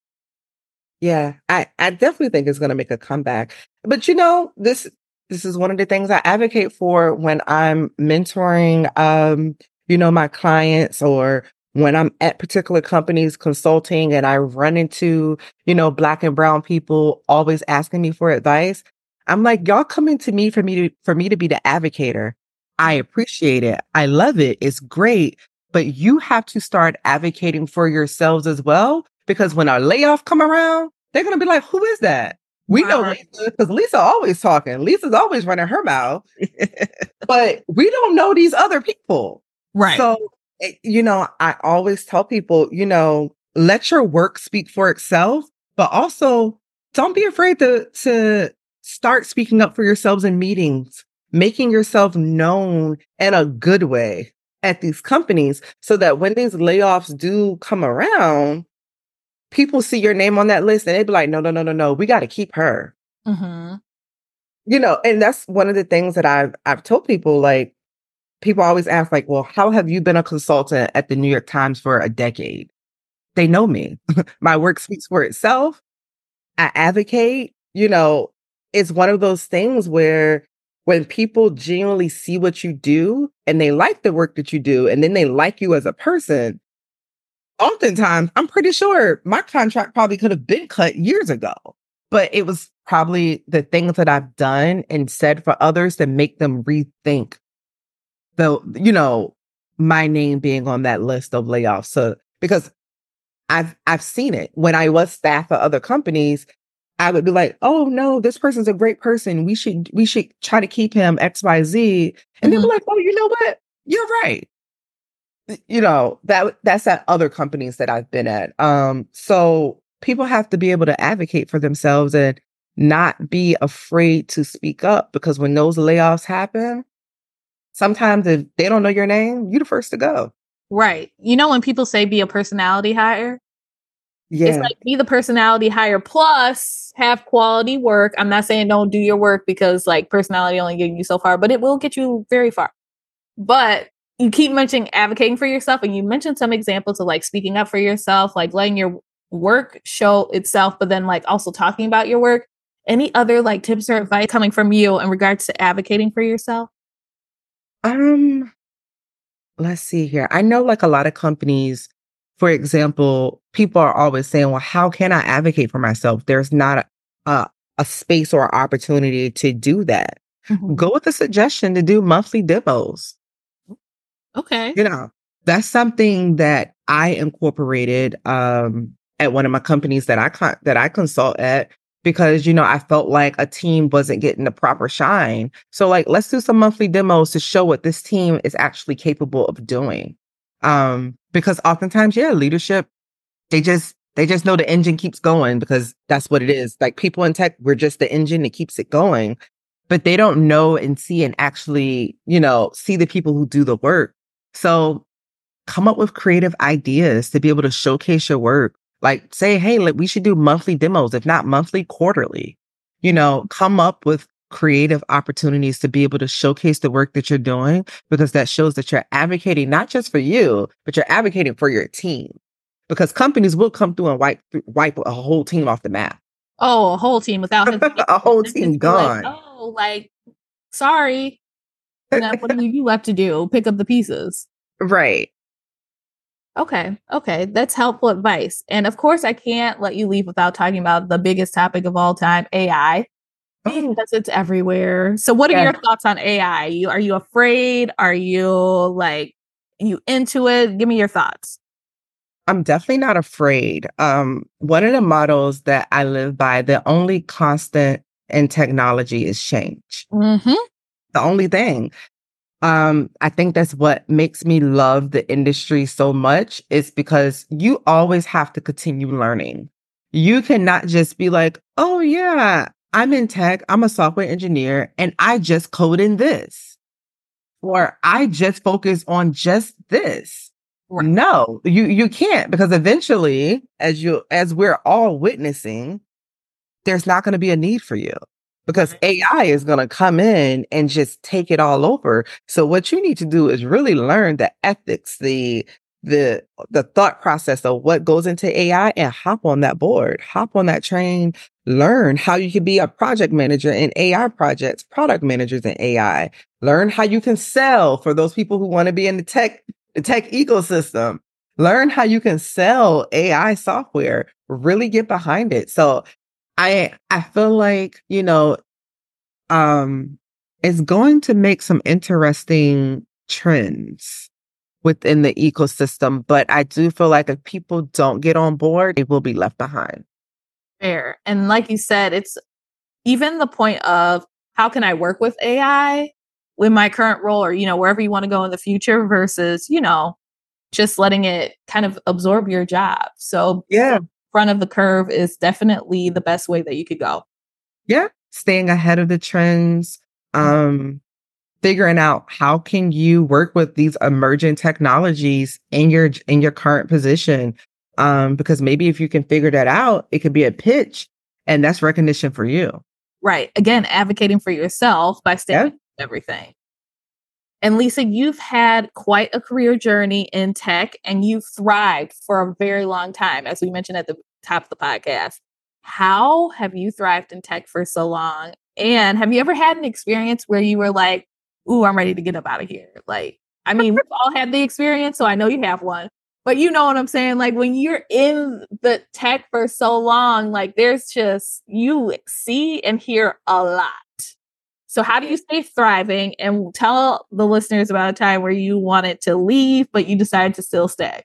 Yeah, I, I definitely think it's going to make a comeback. But, you know, this this is one of the things I advocate for when I'm mentoring, um, you know, my clients, or when I'm at particular companies consulting and I run into, you know, Black and brown people always asking me for advice. I'm like, y'all coming to me for me to for me to be the advocator. I appreciate it. I love it. It's great. But you have to start advocating for yourselves as well. Because when our layoff come around, they're going to be like, who is that? We know Lisa, because Lisa always talking. Lisa's always running her mouth. But we don't know these other people. Right. So, you know, I always tell people, you know, let your work speak for itself, but also don't be afraid to, to start speaking up for yourselves in meetings, making yourself known in a good way at these companies so that when these layoffs do come around, people see your name on that list and they'd be like, no, no, no, no, no, we got to keep her. Mm-hmm. You know, and that's one of the things that I've, I've told people, like, people always ask, like, well, how have you been a consultant at the New York Times for a decade? They know me. My work speaks for itself. I advocate. You know, it's one of those things where when people genuinely see what you do and they like the work that you do, and then they like you as a person, oftentimes, I'm pretty sure my contract probably could have been cut years ago, but it was probably the things that I've done and said for others that make them rethink the, you know, my name being on that list of layoffs. So, because I've, I've seen it when I was staff at other companies, I would be like, oh no, this person's a great person. We should, we should try to keep him X, Y, Z. And mm-hmm. they'd be like, oh, you know what? You're right. You know, that that's at other companies that I've been at. Um, so people have to be able to advocate for themselves and not be afraid to speak up, because when those layoffs happen, sometimes if they don't know your name, you're the first to go. Right. You know, when people say be a personality hire, yeah, it's like be the personality hire plus have quality work. I'm not saying don't do your work, because like personality only gets you so far, but it will get you very far. But you keep mentioning advocating for yourself, and you mentioned some examples of like speaking up for yourself, like letting your work show itself, but then like also talking about your work. Any other like tips or advice coming from you in regards to advocating for yourself? Um, let's see here. I know like a lot of companies, for example, people are always saying, well, how can I advocate for myself? There's not a, a, a space or opportunity to do that. Mhm. Go with a suggestion to do monthly demos. Okay. You know, that's something that I incorporated um, at one of my companies that I con- that I consult at because you know I felt like a team wasn't getting the proper shine. So like, let's do some monthly demos to show what this team is actually capable of doing. Um, because oftentimes, yeah, leadership they just they just know the engine keeps going because that's what it is. Like people in tech, we're just the engine that keeps it going, but they don't know and see and actually, you know, see the people who do the work. So come up with creative ideas to be able to showcase your work. Like say, hey, like we should do monthly demos, if not monthly, quarterly. You know, come up with creative opportunities to be able to showcase the work that you're doing because that shows that you're advocating not just for you, but you're advocating for your team. Because companies will come through and wipe wipe a whole team off the map. Oh, a whole team without hesitation. A whole Just team be like, gone. oh, like, sorry. Now, what do you left to do? Pick up the pieces. Right. Okay. Okay. That's helpful advice. And of course, I can't let you leave without talking about the biggest topic of all time, A I. Oh, Because it's everywhere. So what are yeah. your thoughts on A I? You are you afraid? Are you like you into it? Give me your thoughts. I'm definitely not afraid. Um, one of the models that I live by, the only constant in technology is change. Mm-hmm. The only thing. Um, I think that's what makes me love the industry so much is because you always have to continue learning. You cannot just be like, oh yeah, I'm in tech, I'm a software engineer, and I just code in this. Or I just focus on just this. Right. No, you you can't because eventually, as you as we're all witnessing, there's not going to be a need for you because Right. A I is going to come in and just take it all over. So what you need to do is really learn the ethics, the the the thought process of what goes into A I and hop on that board, hop on that train, learn how you can be a project manager in A I projects, product managers in A I, learn how you can sell for those people who want to be in the tech the tech ecosystem. Learn how you can sell A I software, really get behind it. So I I feel like, you know, um, it's going to make some interesting trends within the ecosystem, but I do feel like if people don't get on board, they will be left behind. Fair. And like you said, it's even the point of how can I work with A I with my current role or, you know, wherever you want to go in the future versus, you know, just letting it kind of absorb your job. So Yeah. front of the curve is definitely the best way that you could go. Yeah. Staying ahead of the trends, um, figuring out how can you work with these emerging technologies in your in your current position. Um, because maybe if you can figure that out, it could be a pitch and that's recognition for you. Right. Again, advocating for yourself by staying Yeah. with everything. And Lisa, you've had quite a career journey in tech and you've thrived for a very long time, as we mentioned at the top of the podcast. How have you thrived in tech for so long? And have you ever had an experience where you were like, ooh, I'm ready to get up out of here? Like, I mean, we've all had the experience, so I know you have one. But you know what I'm saying? Like when you're in the tech for so long, like there's just, you see and hear a lot. So how do you stay thriving? And tell the listeners about a time where you wanted to leave, but you decided to still stay.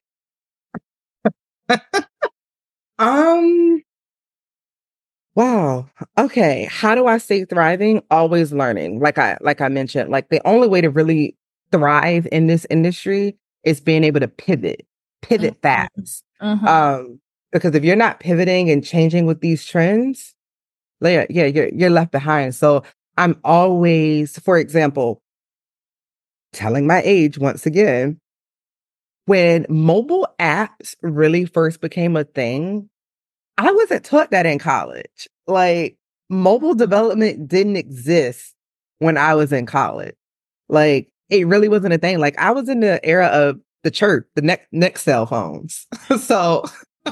um, wow. Okay. How do I stay thriving? Always learning. Like I like I mentioned, like the only way to really thrive in this industry is being able to pivot, pivot Mhm. fast. Mhm. Um, because if you're not pivoting and changing with these trends, yeah, yeah, you're you're left behind. So I'm always, for example, telling my age once again, when mobile apps really first became a thing, I wasn't taught that in college. Like mobile development didn't exist when I was in college. Like it really wasn't a thing. Like I was in the era of the church, the next next cell phones. So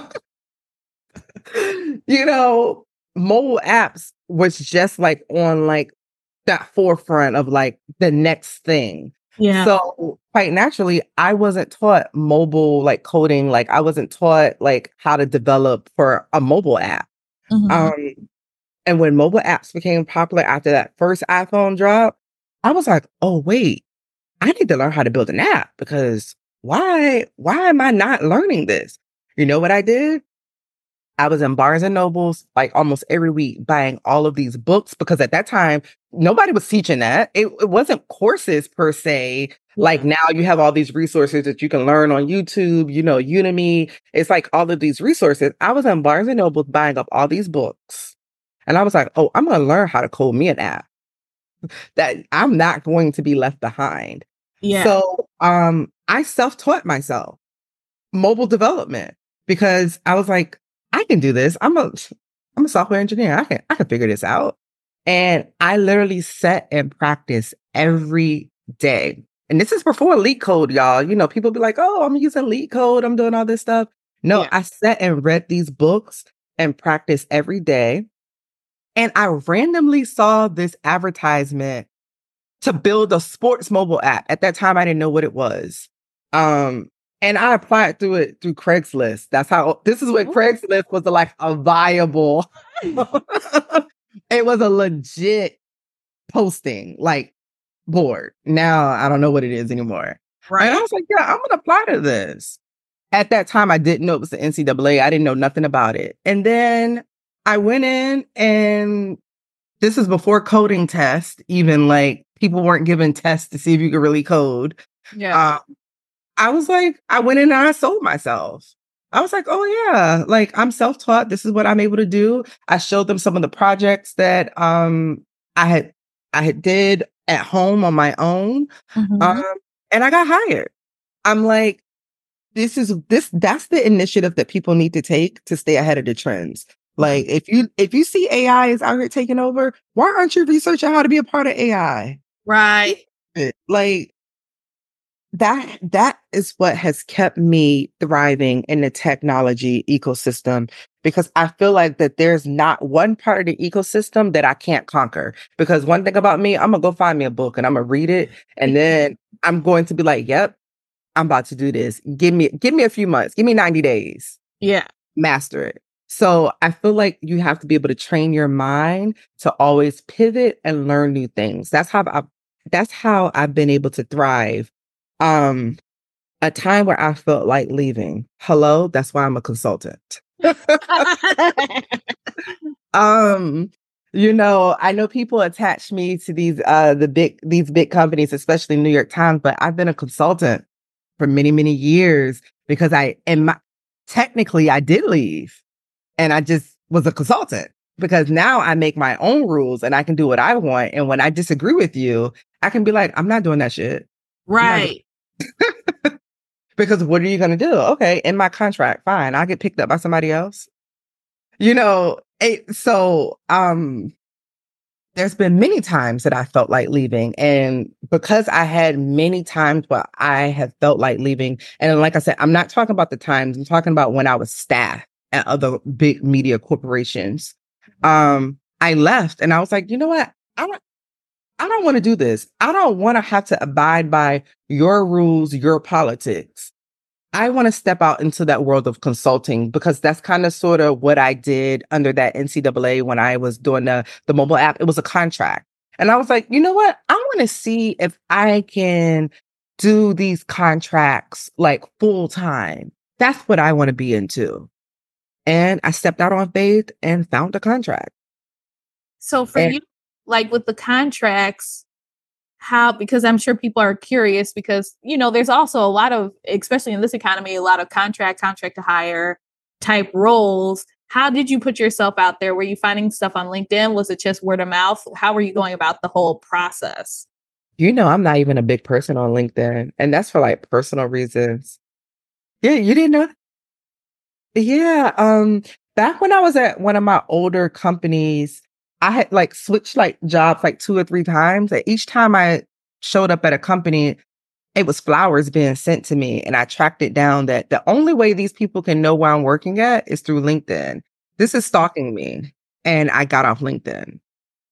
you know, mobile apps was just like on like that forefront of like the next thing. Yeah. So quite naturally, I wasn't taught mobile like coding. Like I wasn't taught like how to develop for a mobile app. Mhm. Um, and when mobile apps became popular after that first iPhone drop, I was like, oh wait, I need to learn how to build an app because why, why am I not learning this? You know what I did? I was in Barnes and Nobles like almost every week buying all of these books because at that time, nobody was teaching that. It, it wasn't courses per se. Like now you have all these resources that you can learn on YouTube, you know, Udemy. It's like all of these resources. I was in Barnes and Nobles buying up all these books. And I was like, oh, I'm going to learn how to code me an app that I'm not going to be left behind. Yeah. So um, I self-taught myself mobile development because I was like, I can do this. I'm a I'm a software engineer. I can I can figure this out. And I literally sat and practiced every day. And this is before Leak Code, y'all. You know, people be like, oh, I'm using Leak Code. I'm doing all this stuff. No, Yeah. I sat and read these books and practiced every day. And I randomly saw this advertisement to build a sports mobile app. At that time, I didn't know what it was. Um, and I applied through it through Craigslist. That's how this is when Craigslist was like a viable, it was a legit posting like board. Now I don't know what it is anymore. Right. And I was like, yeah, I'm gonna apply to this. At that time, I didn't know it was the N C double A. I didn't know nothing about it. And then I went in and this is before coding test, even like people weren't given tests to see if you could really code. Yeah. Um, I was like, I went in and I sold myself. I was like, oh yeah, like I'm self-taught. This is what I'm able to do. I showed them some of the projects that um I had I had did at home on my own. Mhm. Um, and I got hired. I'm like, this is this that's the initiative that people need to take to stay ahead of the trends. Like if you if you see A I is out here taking over, why aren't you researching how to be a part of A I? Right. Like that that is what has kept me thriving in the technology ecosystem because I feel like that there's not one part of the ecosystem that I can't conquer. Because one thing about me, I'm gonna go find me a book and I'm gonna read it, and then I'm going to be like, yep, I'm about to do this. Give me give me a few months, give me ninety days. Yeah. Master it. So I feel like you have to be able to train your mind to always pivot and learn new things. That's how I that's how I've been able to thrive. Um, a time where I felt like leaving. Hello, that's why I'm a consultant. um, you know, I know people attach me to these uh the big these big companies, especially New York Times, but I've been a consultant for many, many years because I and my technically I did leave and I just was a consultant because now I make my own rules and I can do what I want. And when I disagree with you, I can be like, I'm not doing that shit. Right. Because what are you going to do? Okay, in my contract, fine. I'll get picked up by somebody else. You know, it, so um, there's been many times that I felt like leaving. And because I had many times where I have felt like leaving, and like I said, I'm not talking about the times, I'm talking about when I was staff at other big media corporations. Um, I left and I was like, you know what? I don't I don't want to do this. I don't want to have to abide by your rules, your politics. I want to step out into that world of consulting because that's kind of sort of what I did under that N C double A when I was doing the, the mobile app. It was a contract. And I was like, you know what? I want to see if I can do these contracts like full time. That's what I want to be into. And I stepped out on faith and found a contract. So for And you, like with the contracts, how, because I'm sure people are curious because, you know, there's also a lot of, especially in this economy, a lot of contract, contract to hire type roles. How did you put yourself out there? Were you finding stuff on LinkedIn? Was it just word of mouth? How were you going about the whole process? you know, I'm not even a big person on LinkedIn, and that's for like personal reasons. Yeah, you didn't know that? Yeah. Um, back when I was at one of my older companies, I had like switched like jobs like two or three times. And each time I showed up at a company, it was flowers being sent to me. And I tracked it down that the only way these people can know where I'm working at is through LinkedIn. This is stalking me. And I got off LinkedIn.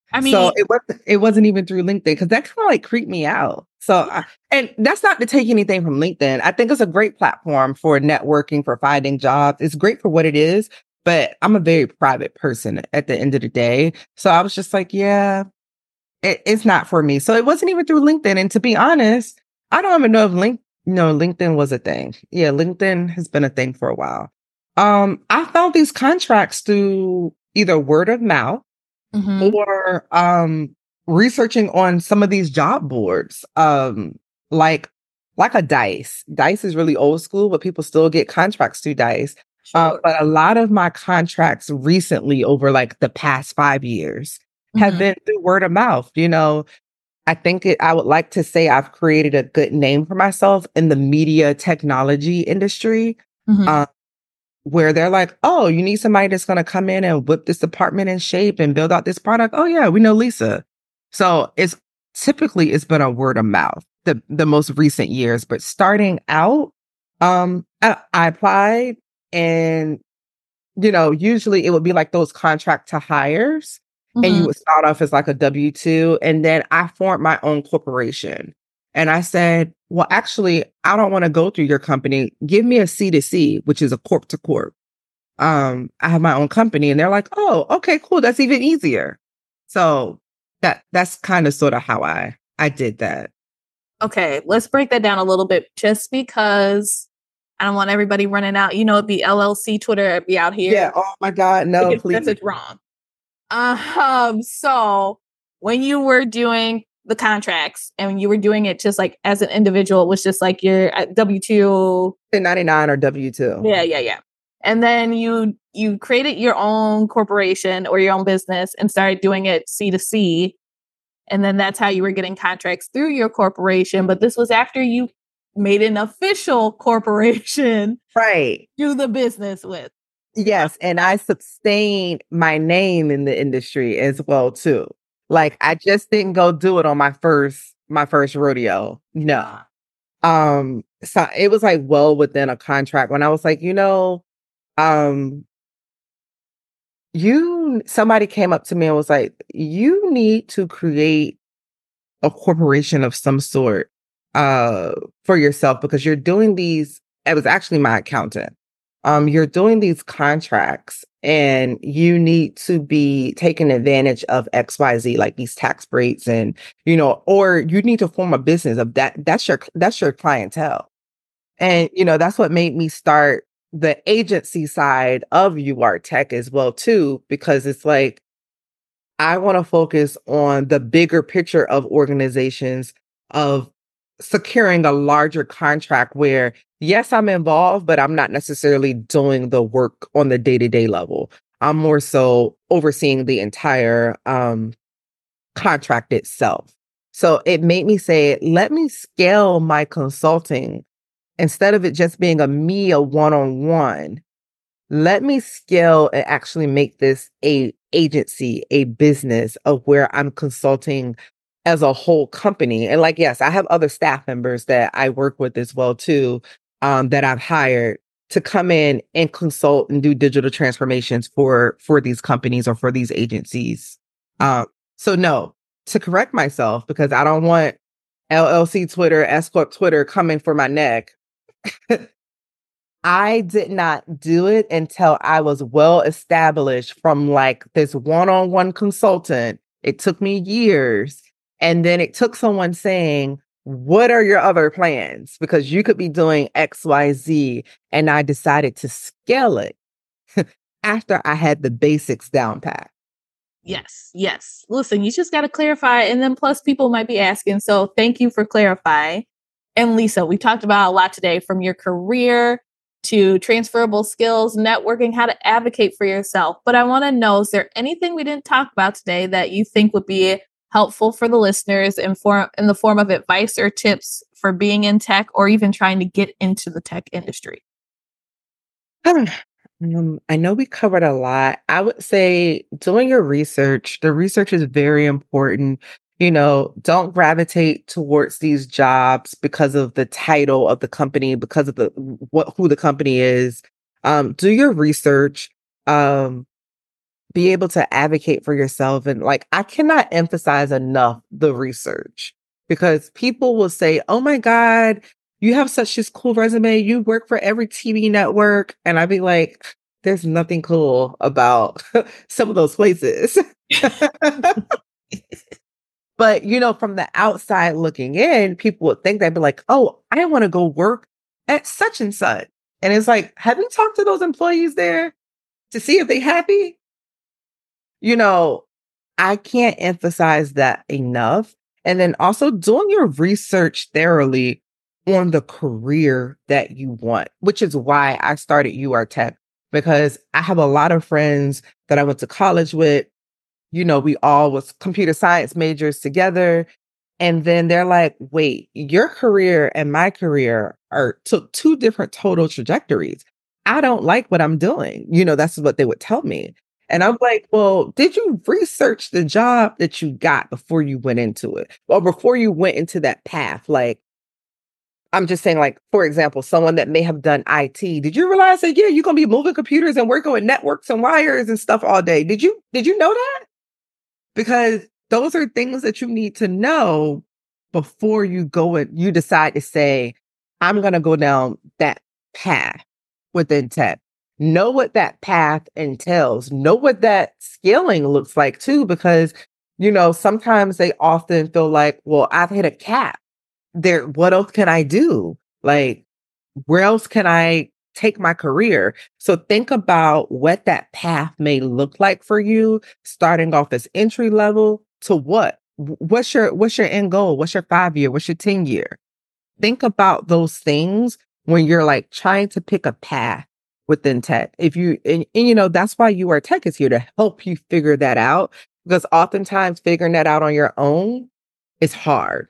I So mean, it wasn't it wasn't even through LinkedIn because that kind of like creeped me out. So I, and that's not to take anything from LinkedIn. I think it's a great platform for networking, for finding jobs. It's great for what it is, but I'm a very private person at the end of the day. So I was just like, yeah, it, it's not for me. So it wasn't even through LinkedIn. And to be honest, I don't even know if link no LinkedIn was a thing. Yeah, LinkedIn has been a thing for a while. Um, I found these contracts through either word of mouth mhm. or um researching on some of these job boards. Um, like like a Dice. Dice is really old school, but people still get contracts through Dice. Uh, Sure. but a lot of my contracts recently, over like the past five years, have Mhm, been through word of mouth. You know, I think it, I would like to say I've created a good name for myself in the media technology industry, mhm. uh, where they're like, oh, you need somebody that's going to come in and whip this department in shape and build out this product. Oh, yeah, we know Lisa. So it's typically it's been a word of mouth the, the most recent years. But starting out, um, I, I applied and you know, usually it would be like those contract to hires, and you Mhm. would start off as like a W two. And then I formed my own corporation. And I said, well, actually, I don't want to go through your company. Give me a C to C, which is a corp to corp. Um, I have my own company. And they're like, oh, okay, cool. That's even easier. So that that's kind of sort of how I I did that. Okay, let's break that down a little bit just because I don't want everybody running out. You know, it'd be L L C Twitter, it'd be out here. Yeah. Oh my God. They No, get the please. message wrong. Um, so when you were doing the contracts and you were doing it just like as an individual, it was just like your W two. ten ninety-nine or W two. Yeah, yeah, yeah. And then you you created your own corporation or your own business and started doing it C to C. And then that's how you were getting contracts through your corporation. But this was after you made an official corporation Right. to do the business with. Yes, and I sustained my name in the industry as well too. Like I just didn't go do it on my first my first rodeo. No. Um so it was like well within a contract when I was like, you know, um you somebody came up to me and was like, you need to create a corporation of some sort uh for yourself because you're doing these it was actually my accountant. Um you're doing these contracts and you need to be taking advantage of X Y Z like these tax breaks and you know or you need to form a business of that that's your that's your clientele. And you know that's what made me start the agency side of U R Tech as well too because it's like I want to focus on the bigger picture of organizations of securing a larger contract where, yes, I'm involved, but I'm not necessarily doing the work on the day to day level. I'm more so overseeing the entire um, contract itself. So it made me say, let me scale my consulting instead of it just being a me, a one on one let me scale and actually make this a agency, a business of where I'm consulting as a whole company. And like, yes, I have other staff members that I work with as well too, um, that I've hired to come in and consult and do digital transformations for for these companies or for these agencies. Um, so no, to correct myself because I don't want L L C Twitter, S Corp Twitter coming for my neck. I did not do it until I was well established from like this one-on-one consultant. It took me years. And then it took someone saying, what are your other plans? Because you could be doing X, Y, Z. And I decided to scale it after I had the basics down pat. Yes, yes. Listen, you just got to clarify. And then plus, people might be asking. So thank you for clarifying. And Lisa, we talked about a lot today from your career to transferable skills, networking, how to advocate for yourself. But I want to know, is there anything we didn't talk about today that you think would be helpful for the listeners in, form, in the form of advice or tips for being in tech or even trying to get into the tech industry? Um, I know we covered a lot. I would say doing your research, the research is very important. You know, don't gravitate towards these jobs because of the title of the company, because of the what who the company is. Um, do your research. Um, be able to advocate for yourself. And like, I cannot emphasize enough the research, because people will say, oh my God, you have such this cool resume. You work for every T V network. And I'd be like, there's nothing cool about some of those places. But, you know, from the outside looking in, people would think, they'd be like, oh, I want to go work at such and such. And it's like, have you talked to those employees there to see if they're happy? You know, I can't emphasize that enough. And then also doing your research thoroughly on the career that you want, which is why I started U R Tech, because I have a lot of friends that I went to college with. You know, we all was computer science majors together. And then they're like, wait, your career and my career are took two different total trajectories. I don't like what I'm doing. You know, that's what they would tell me. And I'm like, well, did you research the job that you got before you went into it? Or before you went into that path? Like, I'm just saying, like, for example, someone that may have done I T, did you realize that, yeah, you're going to be moving computers and working with networks and wires and stuff all day? Did you, did you know that? Because those are things that you need to know before you go and you decide to say, I'm going to go down that path within tech. Know what that path entails. Know what that scaling looks like too, because, you know, sometimes they often feel like, well, I've hit a cap. There, what else can I do? Like, where else can I take my career? So think about what that path may look like for you, starting off as entry level to what? What's your what's your end goal? What's your five year? What's your ten year? Think about those things when you're like trying to pick a path within tech. If you and, and you know, that's why U R Tech is here to help you figure that out, because oftentimes figuring that out on your own is hard.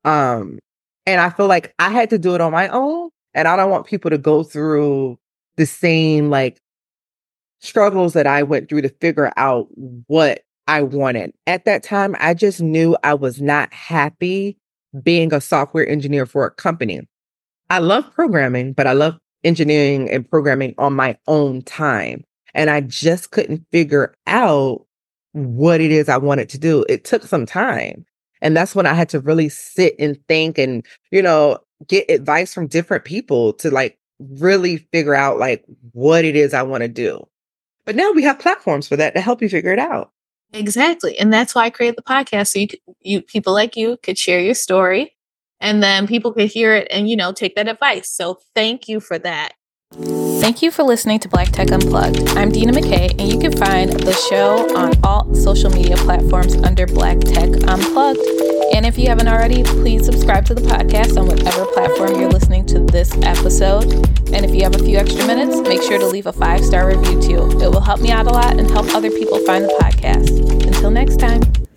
Um, and I feel like I had to do it on my own. And I don't want people to go through the same like struggles that I went through to figure out what I wanted. At that time, I just knew I was not happy being a software engineer for a company. I love programming, but I love engineering and programming on my own time. And I just couldn't figure out what it is I wanted to do. It took some time. And that's when I had to really sit and think and, you know, get advice from different people to like really figure out like what it is I want to do. But now we have platforms for that to help you figure it out. Exactly. And that's why I created the podcast. So you, could, you people like you could share your story, and then people could hear it and, you know, take that advice. So thank you for that. Thank you for listening to Black Tech Unplugged. I'm Dina McKay, and you can find the show on all social media platforms under Black Tech Unplugged. And if you haven't already, please subscribe to the podcast on whatever platform you're listening to this episode. And if you have a few extra minutes, make sure to leave a five-star review too. It will help me out a lot and help other people find the podcast. Until next time.